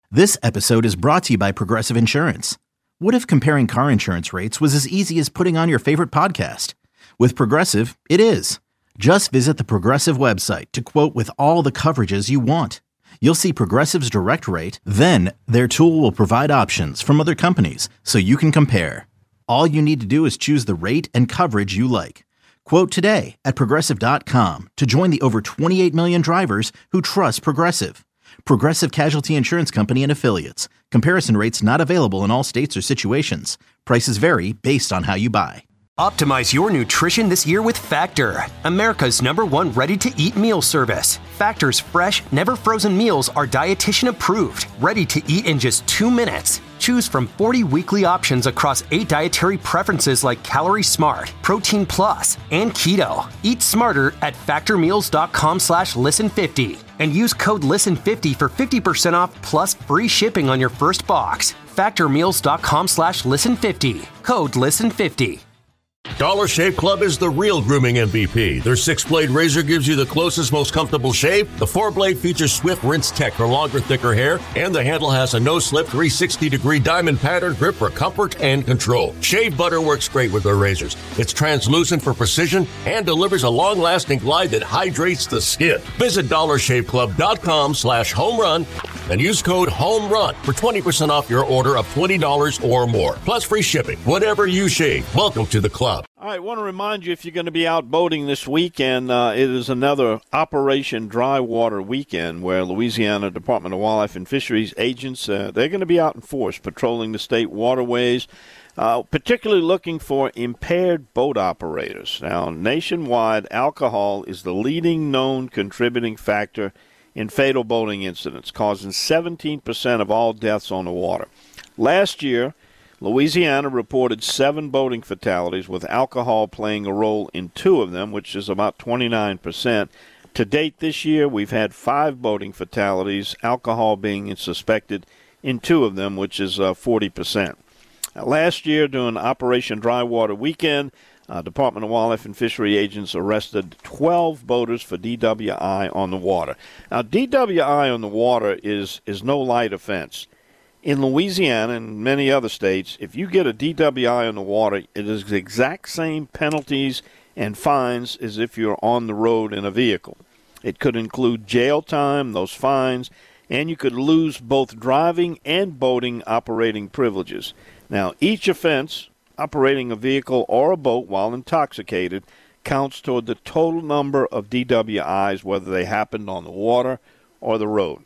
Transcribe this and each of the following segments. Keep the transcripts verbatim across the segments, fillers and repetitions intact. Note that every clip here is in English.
This episode is brought to you by Progressive Insurance. What if comparing car insurance rates was as easy as putting on your favorite podcast? With Progressive, it is. Just visit the Progressive website to quote with all the coverages you want. You'll see Progressive's direct rate, then their tool will provide options from other companies so you can compare. All you need to do is choose the rate and coverage you like. Quote today at Progressive dot com to join the over twenty-eight million drivers who trust Progressive. Progressive Casualty Insurance Company and Affiliates. Comparison rates not available in all states or situations. Prices vary based on how you buy. Optimize your nutrition this year with Factor, America's number one ready-to-eat meal service. Factor's fresh, never-frozen meals are dietitian approved, ready to eat in just two minutes. Choose from forty weekly options across eight dietary preferences like Calorie Smart, Protein Plus, and Keto. Eat smarter at factormeals.com slash listen50 and use code listen fifty for fifty percent off plus free shipping on your first box. factormeals.com slash listen50. Code listen fifty. Dollar Shave Club is the real grooming M V P. Their six-blade razor gives you the closest, most comfortable shave. The four-blade features swift rinse tech for longer, thicker hair, and the handle has a no-slip three hundred sixty degree diamond pattern grip for comfort and control. Shave butter works great with their razors. It's translucent for precision and delivers a long-lasting glide that hydrates the skin. Visit dollarshaveclub.com slash home run and use code HOMERUN for twenty percent off your order of twenty dollars or more, plus free shipping. Whatever you shave, welcome to the club. All right, I want to remind you, if you're going to be out boating this weekend, uh, it is another Operation Dry Water weekend where Louisiana Department of Wildlife and Fisheries agents, uh, they're going to be out in force patrolling the state waterways, uh, particularly looking for impaired boat operators. Now, nationwide, alcohol is the leading known contributing factor in fatal boating incidents, causing seventeen percent of all deaths on the water. Last year, Louisiana reported seven boating fatalities, with alcohol playing a role in two of them, which is about twenty-nine percent. To date this year, we've had five boating fatalities, alcohol being suspected in two of them, which is uh, forty percent. Now, last year, during Operation Dry Water Weekend, uh, Department of Wildlife and Fishery agents arrested twelve boaters for D W I on the water. Now, D W I on the water is, is no light offense. In Louisiana and many other states, if you get a D W I on the water, it is the exact same penalties and fines as if you're on the road in a vehicle. It could include jail time, those fines, and you could lose both driving and boating operating privileges. Now, each offense, operating a vehicle or a boat while intoxicated, counts toward the total number of D W Is, whether they happened on the water or the road.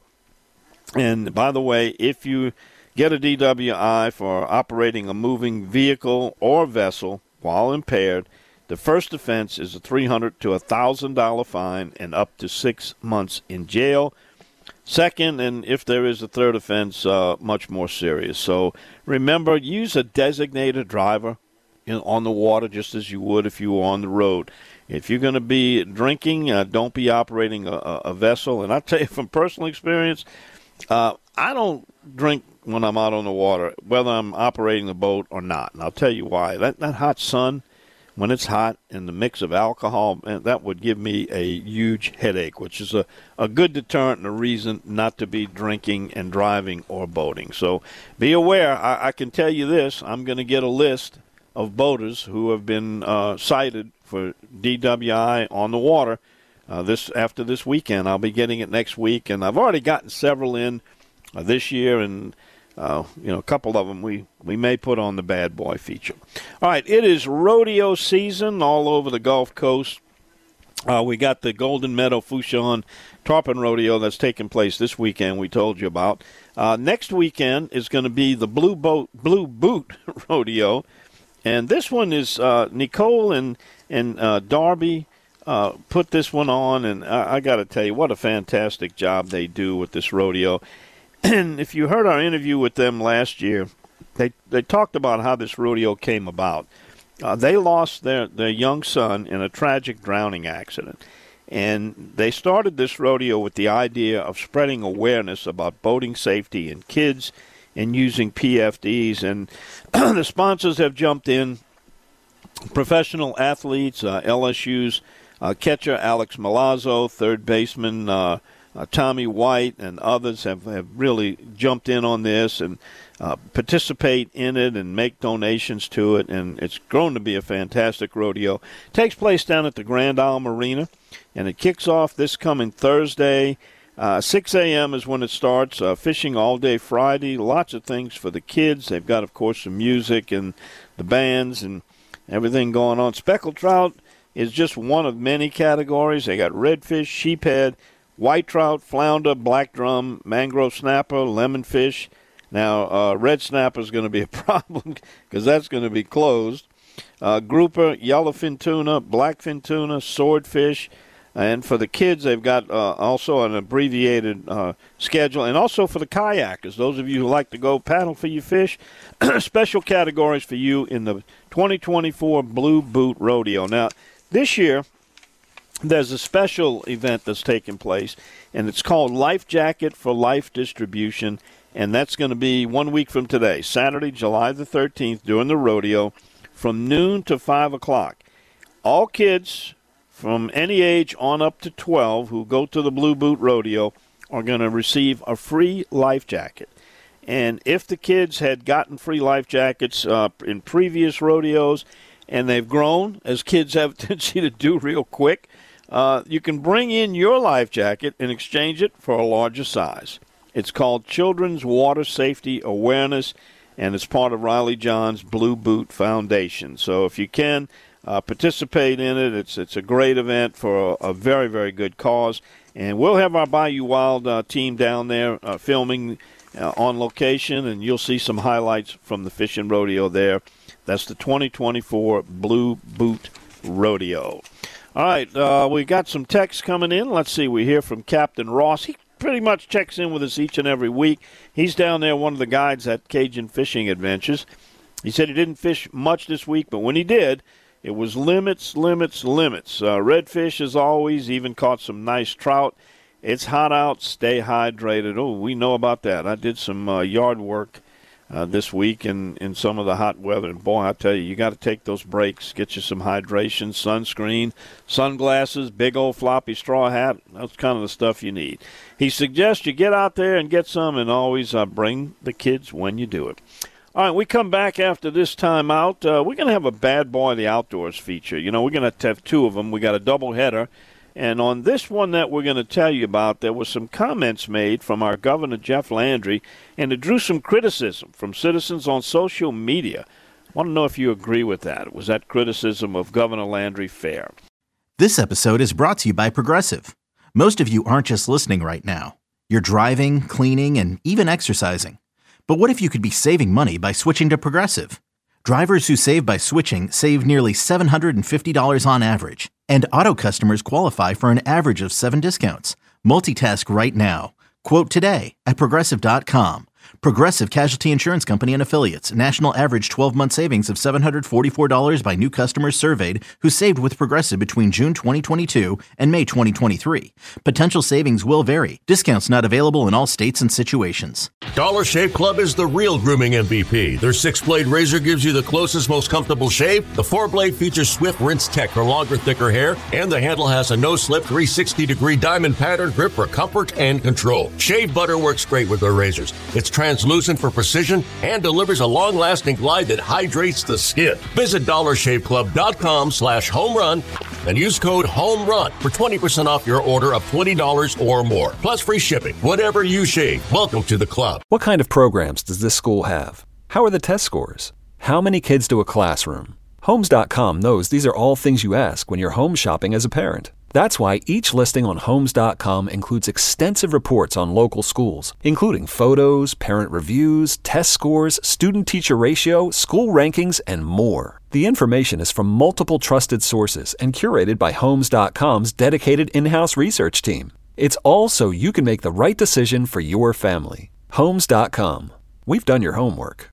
And by the way, if you get a D W I for operating a moving vehicle or vessel while impaired, the first offense is a three hundred dollars to one thousand dollars fine and up to six months in jail. Second, and if there is a third offense, uh, much more serious. So remember, use a designated driver in, on the water just as you would if you were on the road. If you're going to be drinking, uh, don't be operating a, a vessel. And I'll tell you from personal experience, Uh, I don't drink when I'm out on the water, whether I'm operating the boat or not. And I'll tell you why. That, that hot sun, when it's hot, and the mix of alcohol, man, that would give me a huge headache, which is a, a good deterrent and a reason not to be drinking and driving or boating. So be aware. I, I can tell you this. I'm going to get a list of boaters who have been uh, cited for D W I on the water. Uh, this after this weekend, I'll be getting it next week, and I've already gotten several in uh, this year, and uh, you know, a couple of them we, we may put on the bad boy feature. All right, it is rodeo season all over the Gulf Coast. Uh, we got the Golden Meadow Fouchon Tarpon Rodeo that's taking place this weekend. We told you about. Uh, next weekend is going to be the Blue Boat Blue Boot Rodeo, and this one is uh, Nicole and and uh, Darby. Uh, put this one on, and I, I got to tell you, what a fantastic job they do with this rodeo. And if you heard our interview with them last year, they they talked about how this rodeo came about. Uh, they lost their, their young son in a tragic drowning accident, and they started this rodeo with the idea of spreading awareness about boating safety in kids and using P F Ds. And the sponsors have jumped in. Professional athletes, uh, L S U's Uh, catcher Alex Milazzo, third baseman uh, uh, Tommy White and others have, have really jumped in on this and uh, participate in it and make donations to it, and it's grown to be a fantastic rodeo. It takes place down at the Grand Isle Marina, and it kicks off this coming Thursday. Uh, six a.m. is when it starts. Uh, fishing all day Friday. Lots of things for the kids. They've got, of course, some music and the bands and everything going on. Speckled trout is just one of many categories. They got redfish, sheephead, white trout, flounder, black drum, mangrove snapper, lemonfish. Now, uh, red snapper is going to be a problem because that's going to be closed. Uh, grouper, yellowfin tuna, blackfin tuna, swordfish. And for the kids, they've got uh, also an abbreviated uh, schedule. And also for the kayakers, those of you who like to go paddle for your fish, special categories for you in the twenty twenty-four Blue Boot Rodeo. Now, this year, there's a special event that's taking place, and it's called Life Jacket for Life Distribution. And that's going to be one week from today, Saturday, July the thirteenth, during the rodeo, from noon to five o'clock. All kids from any age on up to twelve who go to the Blue Boot Rodeo are going to receive a free life jacket. And if the kids had gotten free life jackets uh, in previous rodeos and they've grown, as kids have a tendency to do real quick, uh, you can bring in your life jacket and exchange it for a larger size. It's called Children's Water Safety Awareness, and it's part of Riley John's Blue Boot Foundation. So if you can, Uh, participate in it. It's it's a great event for a, a very, very good cause. And we'll have our Bayou Wild uh, team down there uh, filming uh, on location, and you'll see some highlights from the fishing rodeo there. That's the twenty twenty-four Blue Boot Rodeo. All right, uh, we got some texts coming in. Let's see. We hear from Captain Ross. He pretty much checks in with us each and every week. He's down there, one of the guides at Cajun Fishing Adventures. He said he didn't fish much this week, but when he did, it was limits, limits, limits. Uh, redfish, as always, even caught some nice trout. It's hot out. Stay hydrated. Oh, we know about that. I did some uh, yard work uh, this week in, in some of the hot weather. And, boy, I tell you, you got to take those breaks. Get you some hydration, sunscreen, sunglasses, big old floppy straw hat. That's kind of the stuff you need. He suggests you get out there and get some, and always uh, bring the kids when you do it. All right, we come back after this time out. Uh, we're going to have a Bad Boy of the Outdoors feature. You know, we're going to have two of them. We got a doubleheader. And on this one that we're going to tell you about, there were some comments made from our Governor, Jeff Landry, and it drew some criticism from citizens on social media. I want to know if you agree with that. Was that criticism of Governor Landry fair? This episode is brought to you by Progressive. Most of you aren't just listening right now. You're driving, cleaning, and even exercising. But what if you could be saving money by switching to Progressive? Drivers who save by switching save nearly seven hundred fifty dollars on average. And auto customers qualify for an average of seven discounts. Multitask right now. Quote today at Progressive dot com. Progressive Casualty Insurance Company and Affiliates. National average twelve-month savings of seven hundred forty-four dollars by new customers surveyed who saved with Progressive between June twenty twenty-two and May twenty twenty-three. Potential savings will vary. Discounts not available in all states and situations. Dollar Shave Club is the real grooming M V P. Their six-blade razor gives you the closest, most comfortable shave. The four-blade features Swift Rinse Tech for longer, thicker hair. And the handle has a no-slip three hundred sixty degree diamond pattern grip for comfort and control. Shave butter works great with their razors. It's translucent for precision and delivers a long-lasting glide that hydrates the skin. Visit dollar shave club dot com slash home run and use code HOMERUN for twenty percent off your order of twenty dollars or more. Plus free shipping. Whatever you shave, welcome to the club. What kind of programs does this school have? How are the test scores? How many kids do a classroom? Homes dot com knows these are all things you ask when you're home shopping as a parent. That's why each listing on Homes dot com includes extensive reports on local schools, including photos, parent reviews, test scores, student-teacher ratio, school rankings, and more. The information is from multiple trusted sources and curated by Homes dot com's dedicated in-house research team. It's all so you can make the right decision for your family. Homes dot com. We've done your homework.